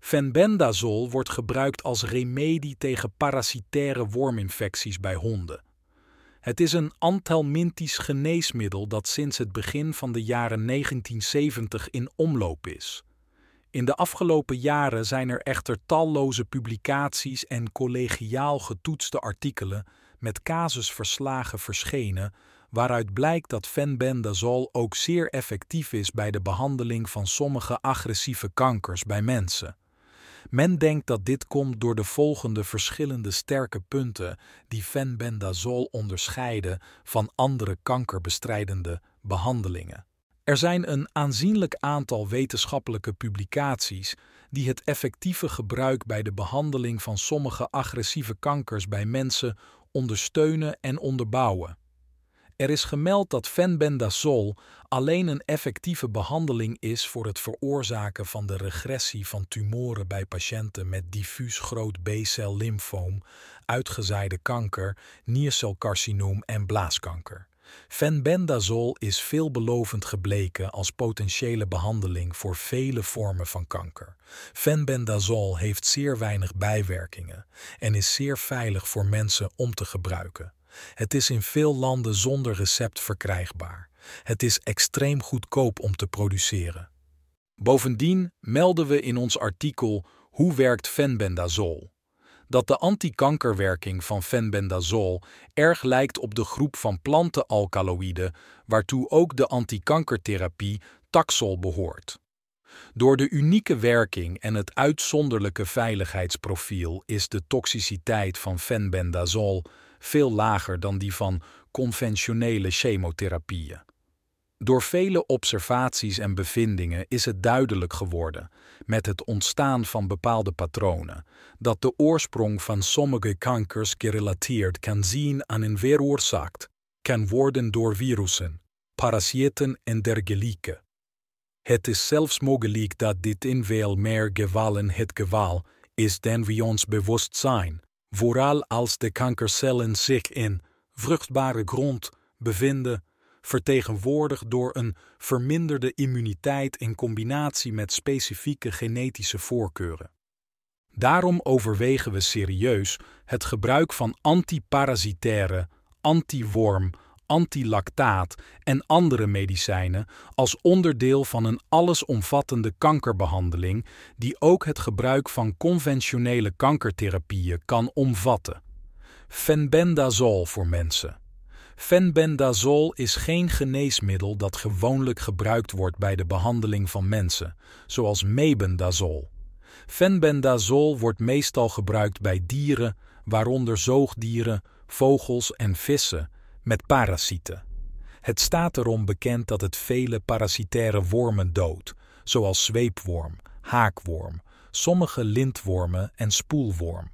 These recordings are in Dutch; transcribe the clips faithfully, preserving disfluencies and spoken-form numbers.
Fenbendazol wordt gebruikt als remedie tegen parasitaire worminfecties bij honden. Het is een anthelmintisch geneesmiddel dat sinds het begin van de jaren negentienzeventig in omloop is. In de afgelopen jaren zijn er echter talloze publicaties en collegiaal getoetste artikelen met casusverslagen verschenen, waaruit blijkt dat fenbendazol ook zeer effectief is bij de behandeling van sommige agressieve kankers bij mensen. Men denkt dat dit komt door de volgende verschillende sterke punten die fenbendazol onderscheiden van andere kankerbestrijdende behandelingen. Er zijn een aanzienlijk aantal wetenschappelijke publicaties die het effectieve gebruik bij de behandeling van sommige agressieve kankers bij mensen ondersteunen en onderbouwen. Er is gemeld dat fenbendazol alleen een effectieve behandeling is voor het veroorzaken van de regressie van tumoren bij patiënten met diffuus groot B-cel lymfoom, uitgezaaide kanker, niercelcarcinoom en blaaskanker. Fenbendazol is veelbelovend gebleken als potentiële behandeling voor vele vormen van kanker. Fenbendazol heeft zeer weinig bijwerkingen en is zeer veilig voor mensen om te gebruiken. Het is in veel landen zonder recept verkrijgbaar. Het is extreem goedkoop om te produceren. Bovendien melden we in ons artikel Hoe werkt fenbendazol? Dat de antikankerwerking van fenbendazol erg lijkt op de groep van plantenalkaloïden, waartoe ook de antikankertherapie Taxol behoort. Door de unieke werking en het uitzonderlijke veiligheidsprofiel is de toxiciteit van fenbendazol veel lager dan die van conventionele chemotherapieën. Door vele observaties en bevindingen is het duidelijk geworden, met het ontstaan van bepaalde patronen, dat de oorsprong van sommige kankers gerelateerd kan zijn aan een veroorzaakt, kan worden door virussen, parasieten en dergelijke. Het is zelfs mogelijk dat dit in veel meer gevallen het geval is dan we ons bewust zijn, vooral als de kankercellen zich in vruchtbare grond bevinden, vertegenwoordigd door een verminderde immuniteit in combinatie met specifieke genetische voorkeuren. Daarom overwegen we serieus het gebruik van antiparasitaire, antiworm, antilactaat en andere medicijnen als onderdeel van een allesomvattende kankerbehandeling die ook het gebruik van conventionele kankertherapieën kan omvatten. Fenbendazol voor mensen. Fenbendazol is geen geneesmiddel dat gewoonlijk gebruikt wordt bij de behandeling van mensen, zoals mebendazol. Fenbendazol wordt meestal gebruikt bij dieren, waaronder zoogdieren, vogels en vissen, met parasieten. Het staat erom bekend dat het vele parasitaire wormen doodt, zoals zweepworm, haakworm, sommige lintwormen en spoelworm.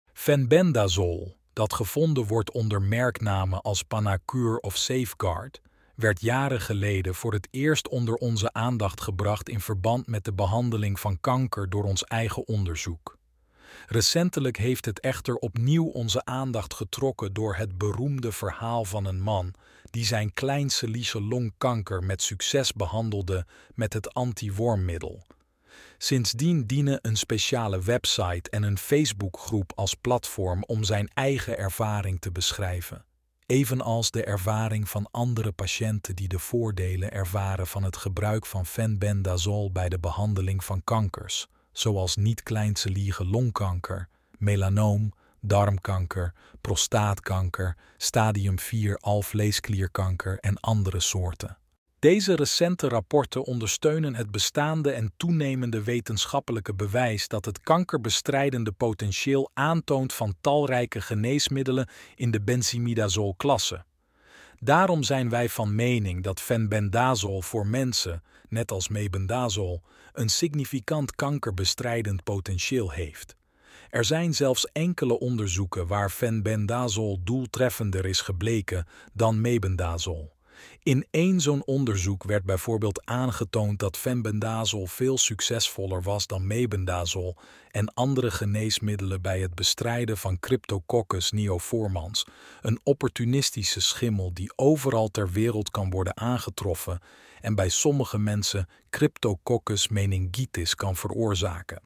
Fenbendazol, dat gevonden wordt onder merknamen als Panacur of Safeguard, werd jaren geleden voor het eerst onder onze aandacht gebracht in verband met de behandeling van kanker door ons eigen onderzoek. Recentelijk heeft het echter opnieuw onze aandacht getrokken door het beroemde verhaal van een man die zijn kleincellische longkanker met succes behandelde met het antiwormmiddel. Sindsdien dienen een speciale website en een Facebookgroep als platform om zijn eigen ervaring te beschrijven, evenals de ervaring van andere patiënten die de voordelen ervaren van het gebruik van fenbendazol bij de behandeling van kankers, zoals niet-kleincellige longkanker, melanoom, darmkanker, prostaatkanker, stadium vier alvleesklierkanker en andere soorten. Deze recente rapporten ondersteunen het bestaande en toenemende wetenschappelijke bewijs dat het kankerbestrijdende potentieel aantoont van talrijke geneesmiddelen in de benzimidazol-klasse. Daarom zijn wij van mening dat fenbendazol voor mensen, net als mebendazol, een significant kankerbestrijdend potentieel heeft. Er zijn zelfs enkele onderzoeken waar fenbendazol doeltreffender is gebleken dan mebendazol. In één zo'n onderzoek werd bijvoorbeeld aangetoond dat fenbendazol veel succesvoller was dan mebendazol en andere geneesmiddelen bij het bestrijden van Cryptococcus neoformans, een opportunistische schimmel die overal ter wereld kan worden aangetroffen en bij sommige mensen Cryptococcus meningitis kan veroorzaken.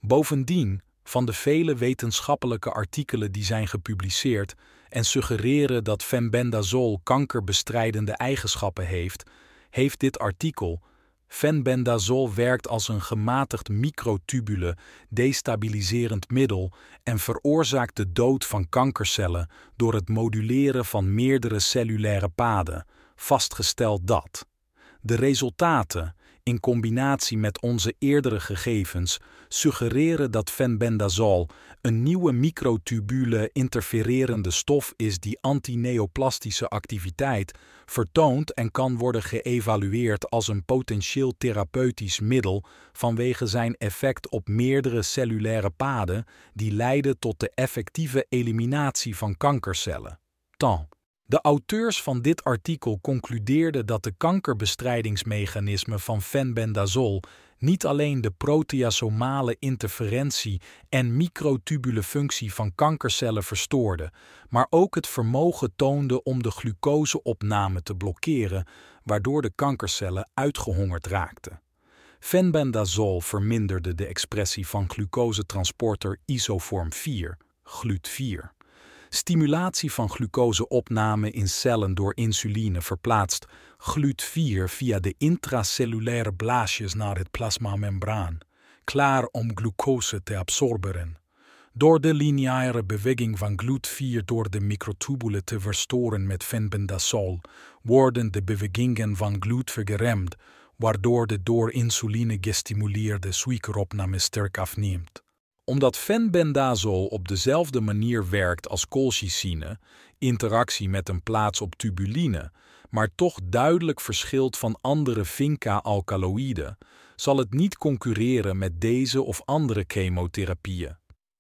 Bovendien, van de vele wetenschappelijke artikelen die zijn gepubliceerd en suggereren dat fenbendazol kankerbestrijdende eigenschappen heeft, heeft dit artikel: fenbendazol werkt als een gematigd microtubule destabiliserend middel en veroorzaakt de dood van kankercellen door het moduleren van meerdere cellulaire paden, vastgesteld dat de resultaten, in combinatie met onze eerdere gegevens, suggereren dat fenbendazol een nieuwe microtubule interfererende stof is die antineoplastische activiteit vertoont en kan worden geëvalueerd als een potentieel therapeutisch middel vanwege zijn effect op meerdere cellulaire paden die leiden tot de effectieve eliminatie van kankercellen. Tan. De auteurs van dit artikel concludeerden dat de kankerbestrijdingsmechanismen van fenbendazol niet alleen de proteasomale interferentie en microtubulefunctie van kankercellen verstoorden, maar ook het vermogen toonden om de glucoseopname te blokkeren, waardoor de kankercellen uitgehongerd raakten. Fenbendazol verminderde de expressie van glucosetransporter isoform vier, G L U T vier. Stimulatie van glucoseopname in cellen door insuline verplaatst G L U T vier via de intracellulaire blaasjes naar het plasmamembraan, klaar om glucose te absorberen. Door de lineaire beweging van G L U T vier door de microtubulen te verstoren met fenbendazol, worden de bewegingen van G L U T geremd, waardoor de door insuline gestimuleerde suikeropname sterk afneemt. Omdat fenbendazol op dezelfde manier werkt als colchicine, interactie met een plaats op tubuline, maar toch duidelijk verschilt van andere vinca-alkaloïden, zal het niet concurreren met deze of andere chemotherapieën.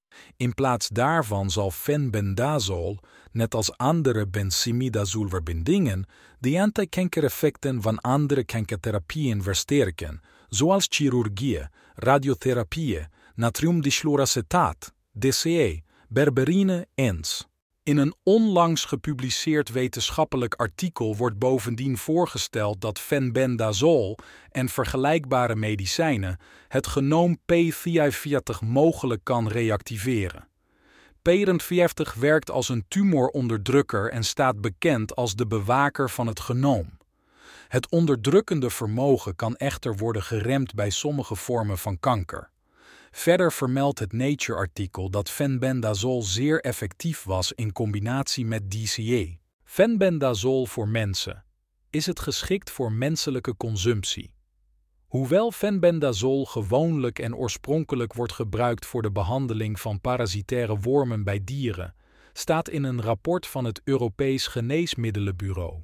In plaats daarvan zal fenbendazol, net als andere benzimidazolverbindingen, de antikankereffecten van andere kankertherapieën versterken, zoals chirurgie, radiotherapie, natriumdichloracetaat, D C E, berberine ens. In een onlangs gepubliceerd wetenschappelijk artikel wordt bovendien voorgesteld dat fenbendazol en vergelijkbare medicijnen het genoom P vijfenveertig mogelijk kan reactiveren. P vijfenveertig werkt als een tumoronderdrukker en staat bekend als de bewaker van het genoom. Het onderdrukkende vermogen kan echter worden geremd bij sommige vormen van kanker. Verder vermeldt het Nature-artikel dat fenbendazol zeer effectief was in combinatie met D C E. Fenbendazol voor mensen. Is het geschikt voor menselijke consumptie? Hoewel fenbendazol gewoonlijk en oorspronkelijk wordt gebruikt voor de behandeling van parasitaire wormen bij dieren, staat in een rapport van het Europees Geneesmiddelenbureau: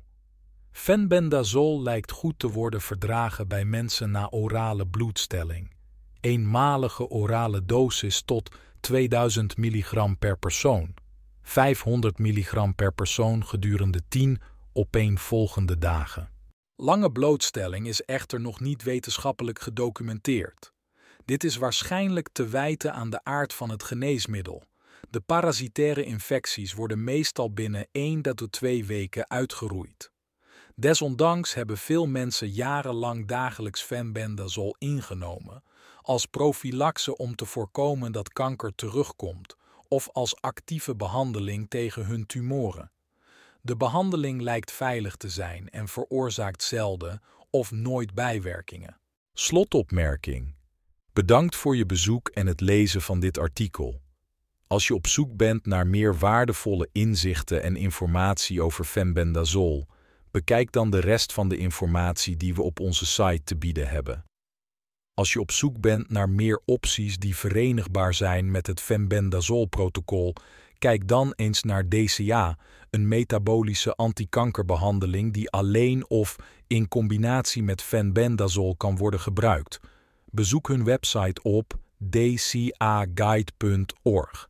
fenbendazol lijkt goed te worden verdragen bij mensen na orale bloedstelling. Eenmalige orale dosis tot tweeduizend milligram per persoon, vijfhonderd milligram per persoon gedurende tien opeenvolgende dagen. Lange blootstelling is echter nog niet wetenschappelijk gedocumenteerd. Dit is waarschijnlijk te wijten aan de aard van het geneesmiddel. De parasitaire infecties worden meestal binnen één tot twee weken uitgeroeid. Desondanks hebben veel mensen jarenlang dagelijks fenbendazol ingenomen, als profylaxe om te voorkomen dat kanker terugkomt of als actieve behandeling tegen hun tumoren. De behandeling lijkt veilig te zijn en veroorzaakt zelden of nooit bijwerkingen. Slotopmerking. Bedankt voor je bezoek en het lezen van dit artikel. Als je op zoek bent naar meer waardevolle inzichten en informatie over fenbendazol, bekijk dan de rest van de informatie die we op onze site te bieden hebben. Als je op zoek bent naar meer opties die verenigbaar zijn met het fenbendazol-protocol, kijk dan eens naar D C A, een metabolische antikankerbehandeling die alleen of in combinatie met fenbendazol kan worden gebruikt. Bezoek hun website op d c a guide punt org.